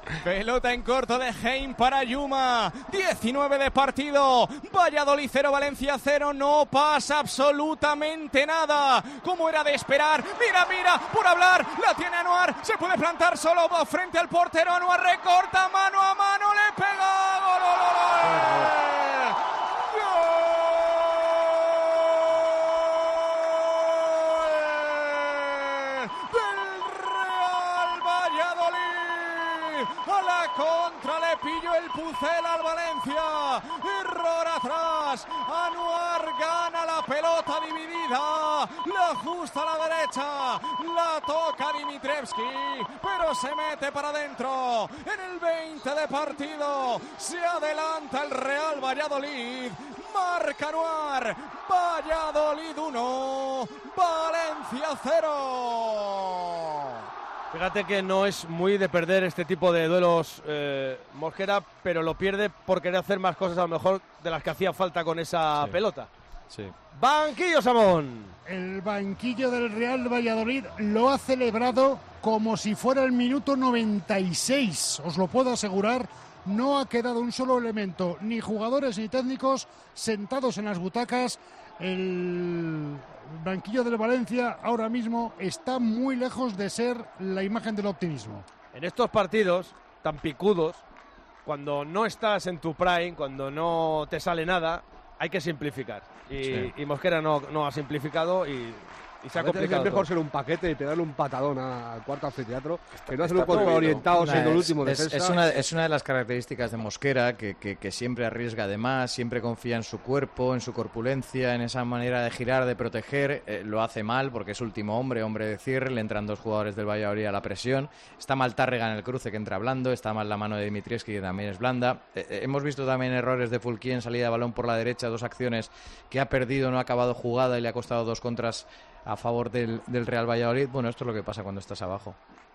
Pelota en corto de Hein para Yuma. 19 de partido. Valladolid 0, Valencia 0. No pasa absolutamente nada. Como era de esperar. Mira, por hablar. La tiene Anuar. Se puede plantar solo frente al portero. Anuar recorta mano a mano. Le pega. ¡Gol! A la contra le pilló el Pucel al Valencia. Error atrás. Anuar gana la pelota dividida. La ajusta a la derecha. La toca Dimitrievski. Pero se mete para adentro. En el 20 de partido. Se adelanta el Real Valladolid. Marca Anuar. Valladolid 1. Valencia 0. Fíjate que no es muy de perder este tipo de duelos Mosquera, pero lo pierde por querer hacer más cosas a lo mejor de las que hacía falta con esa pelota. Sí. Banquillo, Samón. El banquillo del Real Valladolid lo ha celebrado como si fuera el minuto 96, os lo puedo asegurar. No ha quedado un solo elemento, ni jugadores ni técnicos sentados en las butacas. El banquillo del Valencia ahora mismo está muy lejos de ser la imagen del optimismo. En estos partidos tan picudos, cuando no estás en tu prime, cuando no te sale nada, hay que simplificar. Y Mosquera no ha simplificado y se ha complicado. Es mejor ser un paquete y pegarle un patadón al cuarto anfiteatro que no hacer un control orientado siendo el último defensa. Es una de las características de Mosquera que siempre arriesga de más, siempre confía en su cuerpo, en su corpulencia, en esa manera de girar, de proteger. Lo hace mal porque es último hombre de cierre, le entran dos jugadores del Valladolid a la presión. Está mal Tárrega en el cruce que entra blando, está mal la mano de Dimitrievski que también es blanda. Hemos visto también errores de Fulquier en salida de balón por la derecha, dos acciones que ha perdido, no ha acabado jugada y le ha costado dos contras a favor del Real Valladolid. Bueno, esto es lo que pasa cuando estás abajo.